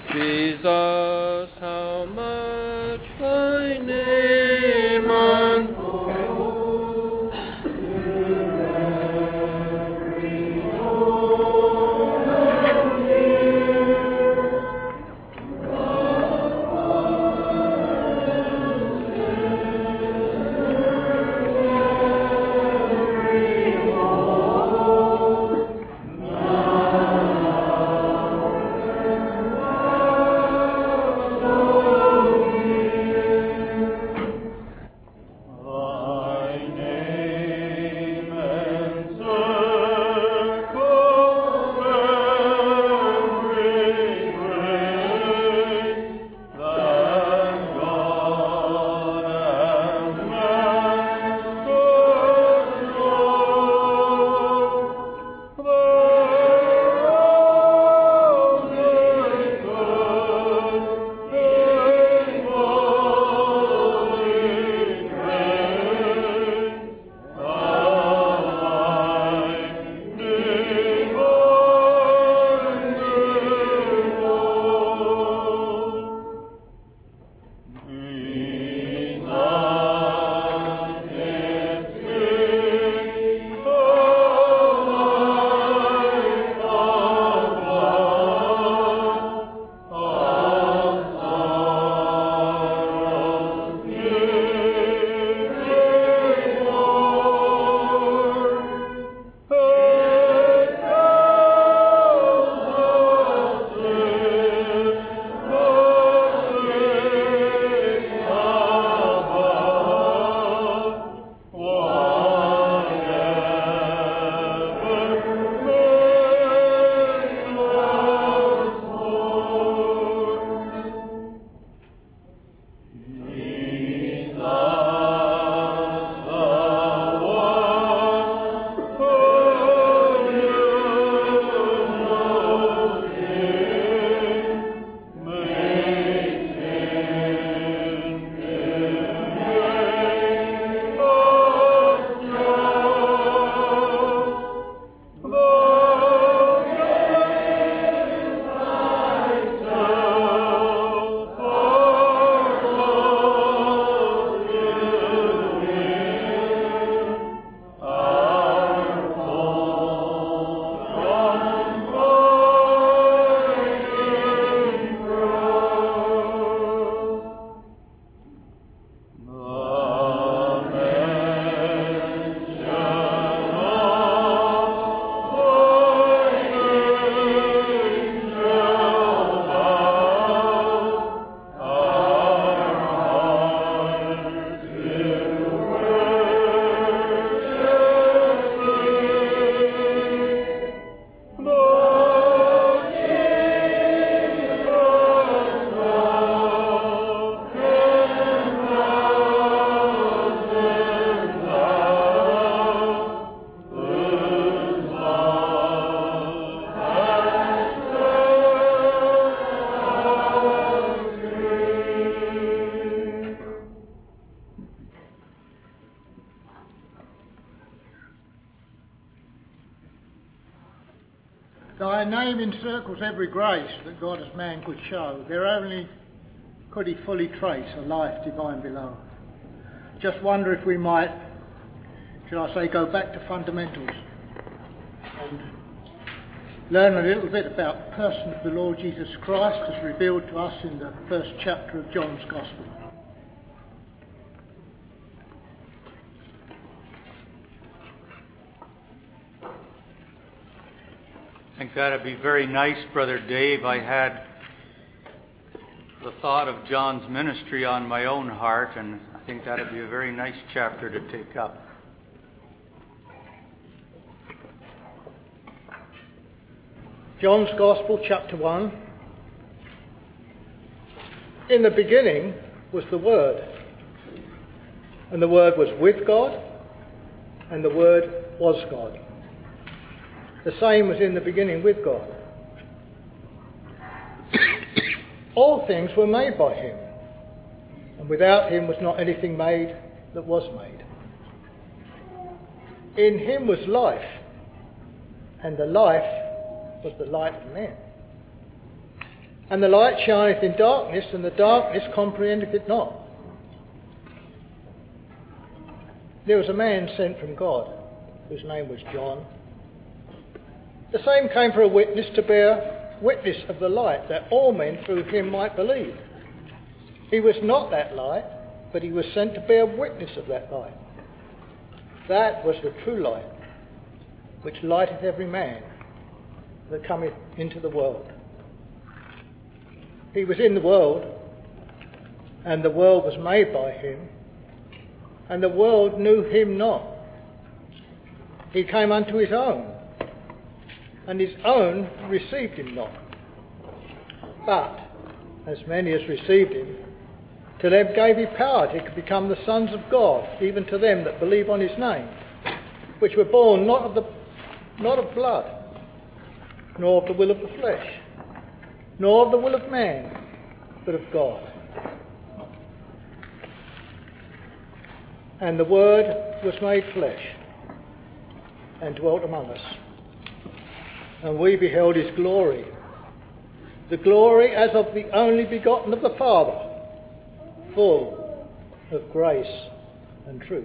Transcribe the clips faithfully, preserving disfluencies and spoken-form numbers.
Jesus, how much thy name unfolds in every bone and ear. God pardons every fault, Thy name encircles every grace that God as man could show. There only could he fully trace a life divine below. Just wonder if we might, shall I say, go back to fundamentals and learn a little bit about the person of the Lord Jesus Christ as revealed to us in the first chapter of John's Gospel. I think that'd be very nice, Brother Dave. I had the thought of John's ministry on my own heart, and I think that'd be a very nice chapter to take up. John's Gospel, chapter one. In the beginning was the Word, and the Word was with God, and the Word was God. The same was in the beginning with God. All things were made by him, and without him was not anything made that was made. In him was life, and the life was the light of men. And the light shineth in darkness, and the darkness comprehendeth it not. There was a man sent from God, whose name was John. The same came for a witness, to bear witness of the light, that all men through him might believe. He was not that light, but he was sent to bear witness of that light. That was the true light, which lighteth every man that cometh into the world. He was in the world, and the world was made by him, and the world knew him not. He came unto his own, and his own received him not. But as many as received him, to them gave he power to become the sons of God, even to them that believe on his name, which were born not of the not of blood, nor of the will of the flesh, nor of the will of man, but of God. And the Word was made flesh, and dwelt among us. And we beheld his glory, the glory as of the only begotten of the Father, full of grace and truth.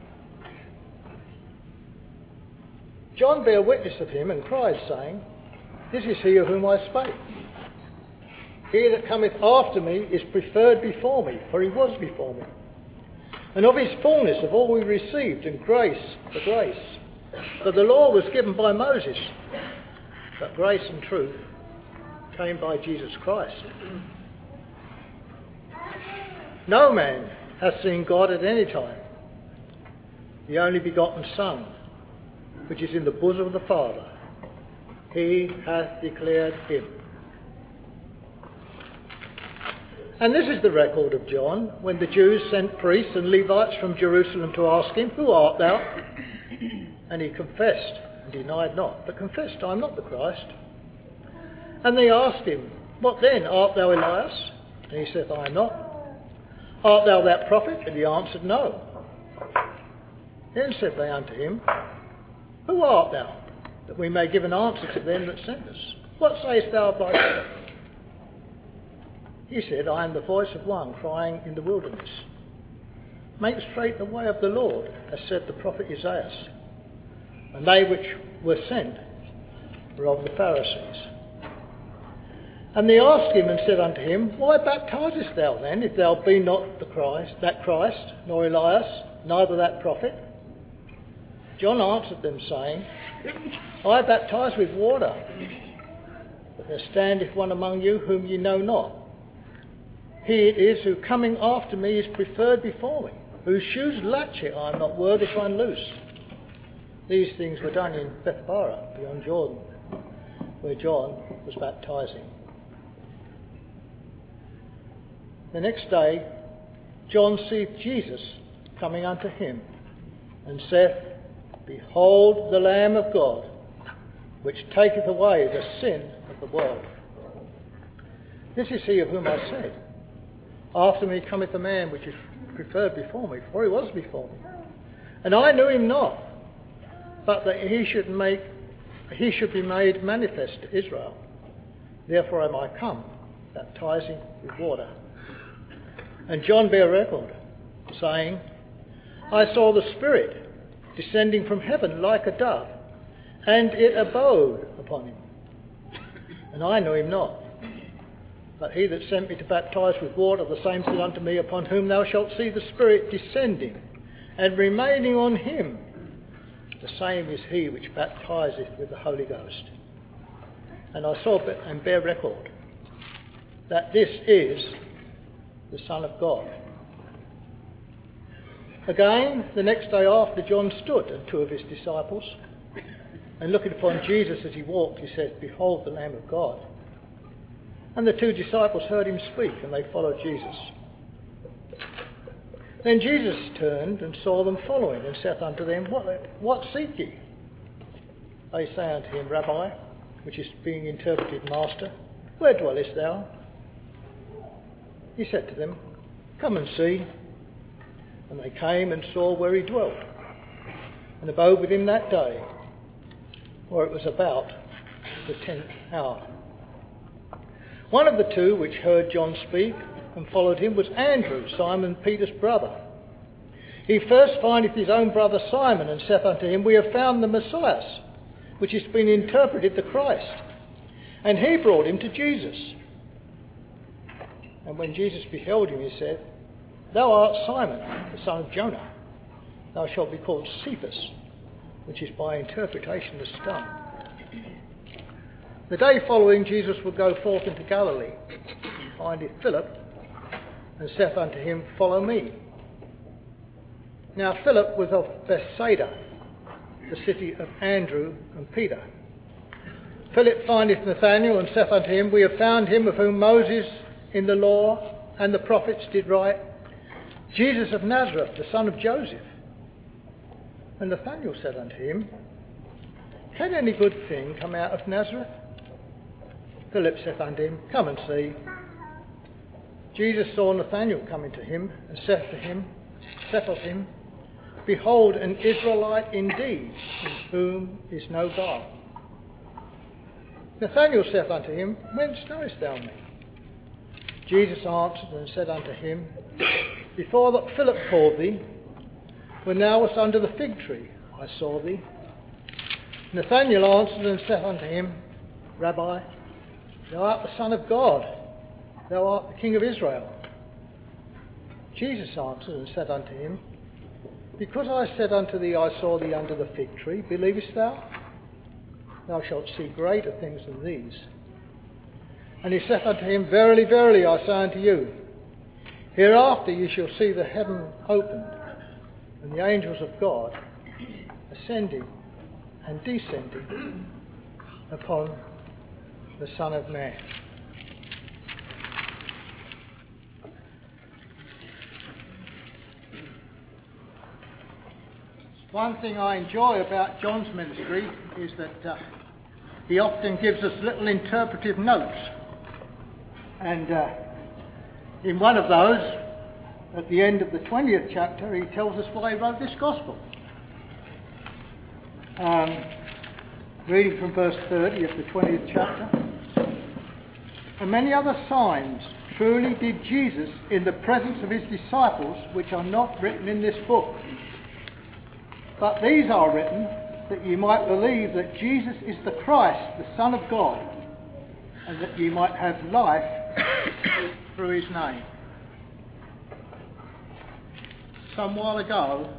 John bare witness of him, and cried, saying, This is he of whom I spake. He that cometh after me is preferred before me, for he was before me. And of his fullness of all we received, and grace for grace. For the law was given by Moses, but grace and truth came by Jesus Christ. No man hath seen God at any time. The only begotten Son, which is in the bosom of the Father, he hath declared him. And this is the record of John, when the Jews sent priests and Levites from Jerusalem to ask him, Who art thou? And he confessed and denied not, but confessed, I am not the Christ. And they asked him, What then? Art thou Elias? And he saith, I am not. Art thou that prophet? And he answered, No. Then said they unto him, Who art thou? That we may give an answer to them that sent us. What sayest thou of thyself? He said, I am the voice of one crying in the wilderness, Make straight the way of the Lord, as said the prophet Isaiah. And they which were sent were of the Pharisees. And they asked him and said unto him, Why baptizest thou then, if thou be not the Christ, that Christ, nor Elias, neither that prophet? John answered them, saying, I baptize with water, but there standeth one among you whom ye know not. He it is who coming after me is preferred before me, whose shoes latchet I am not worthy to unloose. These things were done in Bethabara, beyond Jordan, where John was baptizing. The next day, John seeth Jesus coming unto him, and saith, Behold the Lamb of God, which taketh away the sin of the world. This is he of whom I said, After me cometh a man which is preferred before me, for he was before me. And I knew him not, but that he should make he should be made manifest to Israel. Therefore am I come, baptizing with water. And John bare record, saying, I saw the Spirit descending from heaven like a dove, and it abode upon him. And I knew him not, but he that sent me to baptize with water, the same said unto me, Upon whom thou shalt see the Spirit descending and remaining on him, the same is he which baptizeth with the Holy Ghost. And I saw and bear record that this is the Son of God. Again, the next day after, John stood, and two of his disciples, and looking upon Jesus as he walked, he said, Behold the Lamb of God. And the two disciples heard him speak, and they followed Jesus. Then Jesus turned and saw them following, and saith unto them, What, what seek ye? They say unto him, Rabbi, which is being interpreted, Master, where dwellest thou? He said to them, Come and see. And they came and saw where he dwelt, and abode with him that day, for it was about the tenth hour. One of the two which heard John speak and followed him was Andrew, Simon Peter's brother. He first findeth his own brother Simon, and saith unto him, We have found the Messiah, which has been interpreted the Christ. And he brought him to Jesus. And when Jesus beheld him, he said, Thou art Simon, the son of Jonah. Thou shalt be called Cephas, which is by interpretation the stone. The day following, Jesus would go forth into Galilee, and findeth Philip, and saith unto him, Follow me. Now Philip was of Bethsaida, the city of Andrew and Peter. Philip findeth Nathanael, and saith unto him, We have found him of whom Moses in the law and the prophets did write, Jesus of Nazareth, the son of Joseph. And Nathanael said unto him, Can any good thing come out of Nazareth? Philip saith unto him, Come and see. Jesus saw Nathanael coming to him, and saith to him, saith of him, Behold, an Israelite indeed, in whom is no guile. Nathanael saith unto him, Whence knowest thou me? Jesus answered and said unto him, Before that Philip called thee, when thou wast under the fig tree, I saw thee. Nathanael answered and said unto him, Rabbi, thou art the Son of God, thou art the King of Israel. Jesus answered and said unto him, Because I said unto thee, I saw thee under the fig tree, believest thou? Thou shalt see greater things than these. And he saith unto him, Verily, verily, I say unto you, hereafter ye shall see the heaven opened, and the angels of God ascending and descending upon the Son of Man. One thing I enjoy about John's ministry is that uh, he often gives us little interpretive notes. And uh, in one of those, at the end of the twentieth chapter, he tells us why he wrote this gospel. Um, reading from verse thirty of the twentieth chapter. And many other signs truly did Jesus in the presence of his disciples, which are not written in this book. But these are written that ye might believe that Jesus is the Christ, the Son of God, and that ye might have life through his name. Some while ago,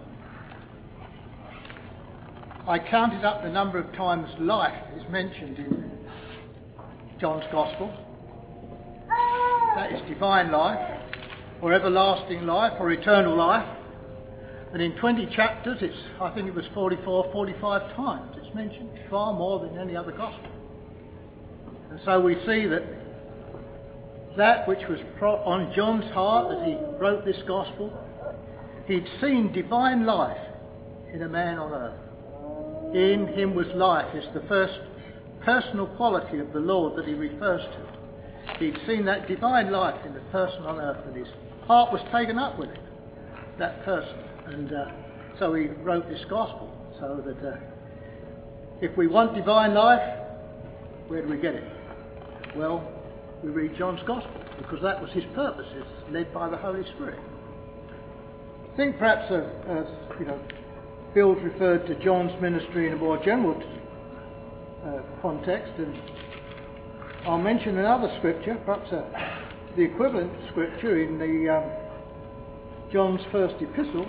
I counted up the number of times life is mentioned in John's Gospel. That is divine life, or everlasting life, or eternal life. And in twenty chapters, it's I think it was forty-four, forty-five times it's mentioned, far more than any other Gospel. And so we see that that which was pro- on John's heart as he wrote this Gospel, he'd seen divine life in a man on earth. In him was life is the first personal quality of the Lord that he refers to. He'd seen that divine life in the person on earth, and his heart was taken up with it, that person. And uh, so he wrote this Gospel, so that uh, if we want divine life, where do we get it? Well, we read John's Gospel, because that was his purpose. It's led by the Holy Spirit. I think perhaps, uh, as you know, Bill's referred to John's ministry in a more general uh, context, and I'll mention another scripture, perhaps uh, the equivalent scripture in the um, John's first epistle.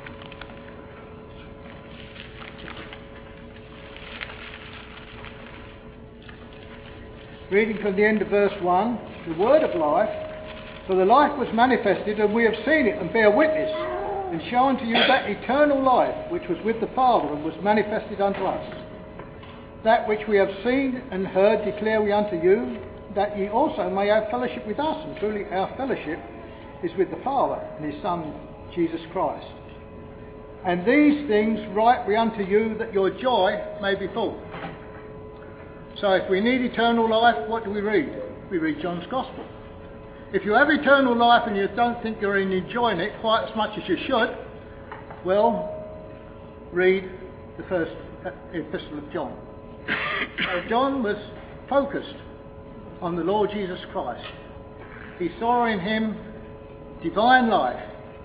Reading from the end of verse one, the word of life, for the life was manifested, and we have seen it, and bear witness, and show unto you that eternal life which was with the Father, and was manifested unto us. That which we have seen and heard declare we unto you, that ye also may have fellowship with us, and truly our fellowship is with the Father and his Son, Jesus Christ. And these things write we unto you, that your joy may be full. So if we need eternal life, what do we read? We read John's Gospel. If you have eternal life and you don't think you're enjoying it quite as much as you should, well, read the first epistle of John. So John was focused on the Lord Jesus Christ. He saw in him divine life,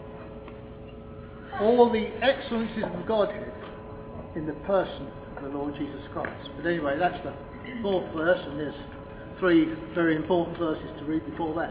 all the excellencies of Godhead in the person of the Lord Jesus Christ. But anyway, that's the fourth verse, and there's three very important verses to read before that.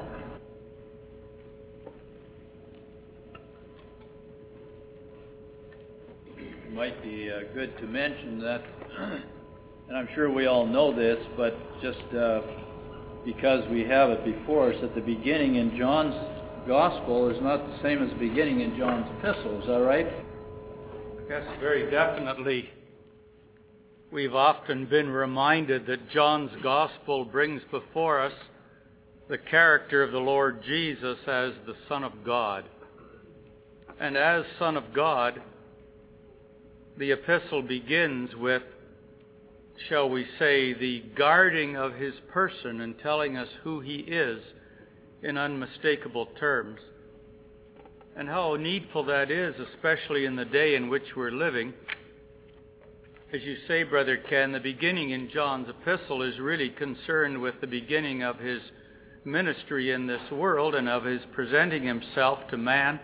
It might be uh, good to mention that, and I'm sure we all know this, but just uh, because we have it before us, at the beginning in John's Gospel is not the same as the beginning in John's Epistle. Is that right? Yes, very definitely. We've often been reminded that John's Gospel brings before us the character of the Lord Jesus as the Son of God. And as Son of God, the epistle begins with, shall we say, the guarding of his person and telling us who he is in unmistakable terms. And how needful that is, especially in the day in which we're living. As you say, Brother Ken, the beginning in John's epistle is really concerned with the beginning of his ministry in this world and of his presenting himself to man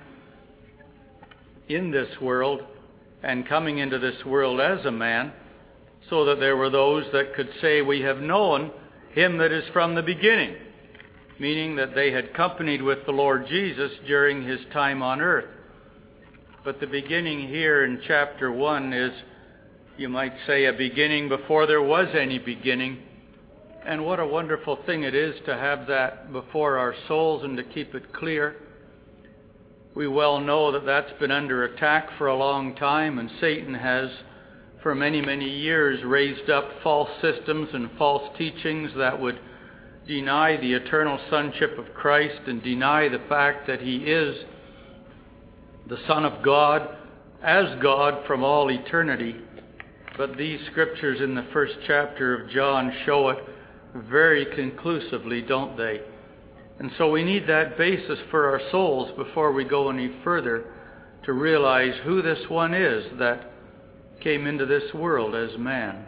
in this world and coming into this world as a man, so that there were those that could say, we have known him that is from the beginning, meaning that they had companied with the Lord Jesus during his time on earth. But the beginning here in chapter one is, you might say, a beginning before there was any beginning. And what a wonderful thing it is to have that before our souls and to keep it clear. We well know that that's been under attack for a long time, and Satan has for many, many years raised up false systems and false teachings that would deny the eternal sonship of Christ and deny the fact that he is the Son of God as God from all eternity. But these scriptures in the first chapter of John show it very conclusively, don't they? And so we need that basis for our souls before we go any further to realize who this one is that came into this world as man.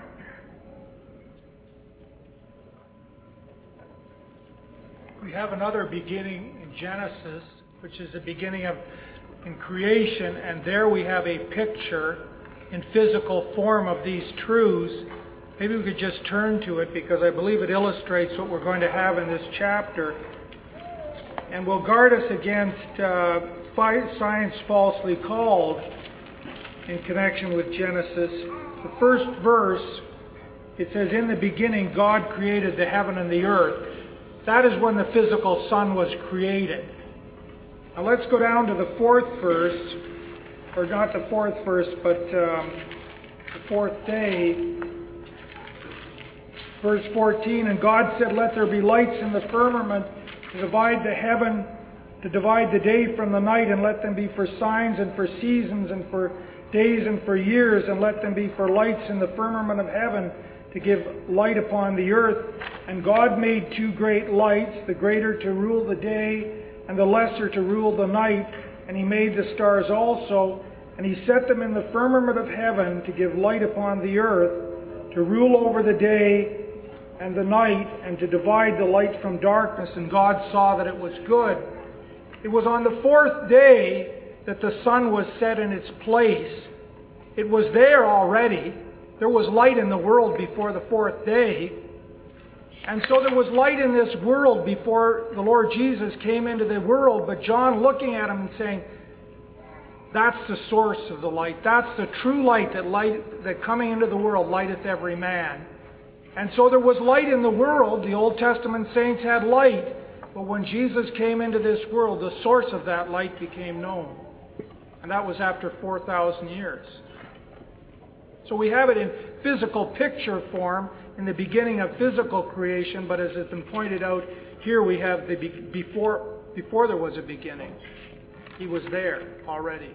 We have another beginning in Genesis, which is the beginning of in creation, and there we have a picture in physical form of these truths. Maybe we could just turn to it, because I believe it illustrates what we're going to have in this chapter, and will guard us against uh, science falsely called in connection with Genesis. The first verse, it says, in the beginning God created the heaven and the earth. That is when the physical sun was created. Now let's go down to the fourth verse, or not the fourth verse, but um, the fourth day. Verse fourteen, and God said, let there be lights in the firmament to divide the heaven, to divide the day from the night, and let them be for signs and for seasons and for days and for years, and let them be for lights in the firmament of heaven to give light upon the earth. And God made two great lights, the greater to rule the day and the lesser to rule the night. And he made the stars also, and he set them in the firmament of heaven to give light upon the earth, to rule over the day and the night, and to divide the light from darkness. And God saw that it was good. It was on the fourth day that the sun was set in its place. It was there already. There was light in the world before the fourth day. And so there was light in this world before the Lord Jesus came into the world. But John looking at him and saying, that's the source of the light. That's the true light that light that coming into the world lighteth every man. And so there was light in the world. The Old Testament saints had light. But when Jesus came into this world, the source of that light became known. And that was after four thousand years. So we have it in physical picture form in the beginning of physical creation. But as has been pointed out, here we have the be- before, before there was a beginning. He was there already.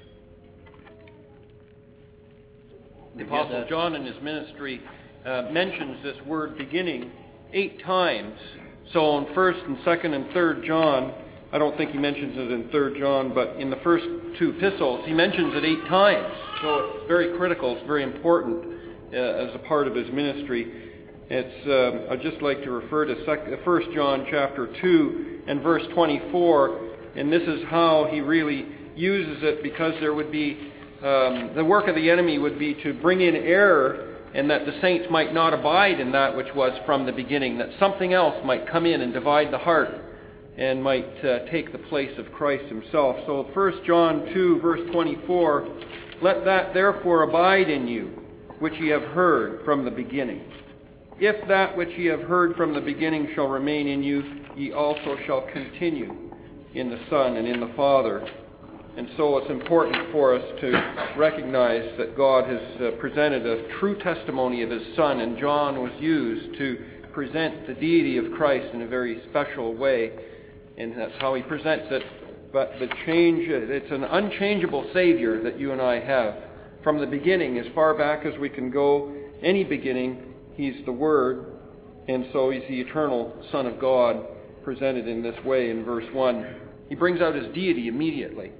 The Apostle John in his ministry uh, mentions this word beginning eight times. So in first and second and third John, I don't think he mentions it in third John, but in the first two epistles, he mentions it eight times. So it's very critical, it's very important uh, as a part of his ministry. It's, uh, I'd just like to refer to First John chapter two and verse twenty-four, and this is how he really uses it, because there would be, um, the work of the enemy would be to bring in error, and that the saints might not abide in that which was from the beginning, that something else might come in and divide the heart and might uh, take the place of Christ himself. So First John two verse twenty-four, let that therefore abide in you, which ye have heard from the beginning. If that which ye have heard from the beginning shall remain in you, ye also shall continue in the Son and in the Father. And so it's important for us to recognize that God has uh, presented a true testimony of his Son, and John was used to present the deity of Christ in a very special way, and that's how he presents it. But the change, it's an unchangeable Savior that you and I have. From the beginning, as far back as we can go, any beginning, he's the Word, and so he's the eternal Son of God, presented in this way in verse one. He brings out his deity immediately.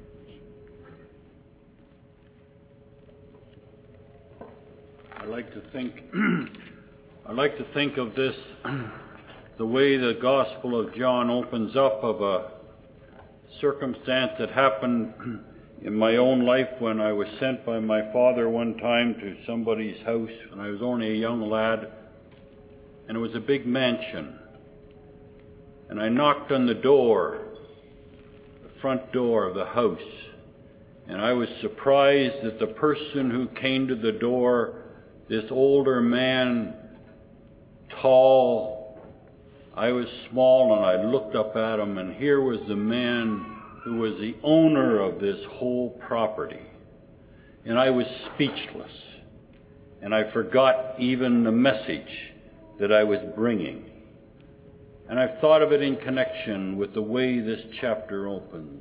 I like to think I like to think of this the way the Gospel of John opens up, of a circumstance that happened in my own life when I was sent by my father one time to somebody's house when I was only a young lad, and it was a big mansion. And I knocked on the door, the front door of the house, and I was surprised that the person who came to the door, this older man, tall, I was small, and I looked up at him, and here was the man who was the owner of this whole property. And I was speechless, and I forgot even the message that I was bringing. And I've thought of it in connection with the way this chapter opens.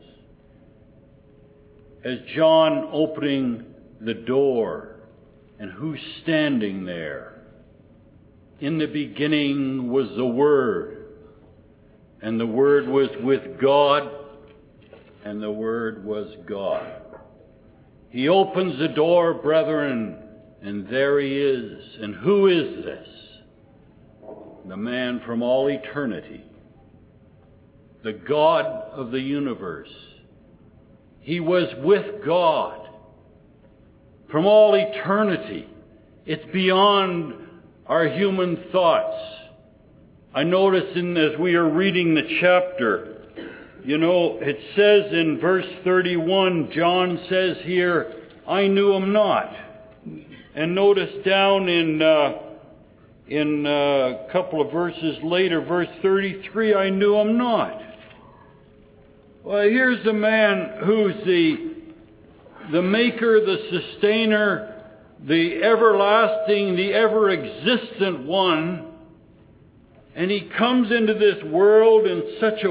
As John opening the door, and who's standing there? In the beginning was the Word, and the Word was with God, and the Word was God. He opens the door, brethren, and there he is. And who is this? The man from all eternity, the God of the universe. He was with God from all eternity. It's beyond our human thoughts. I notice in as we are reading the chapter, you know, it says in verse thirty-one, John says here, I knew him not. And notice down in uh, in uh, a couple of verses later, verse thirty-three, I knew him not. Well, here's the man who's the the maker, the sustainer, the everlasting, the ever-existent one. And he comes into this world in such a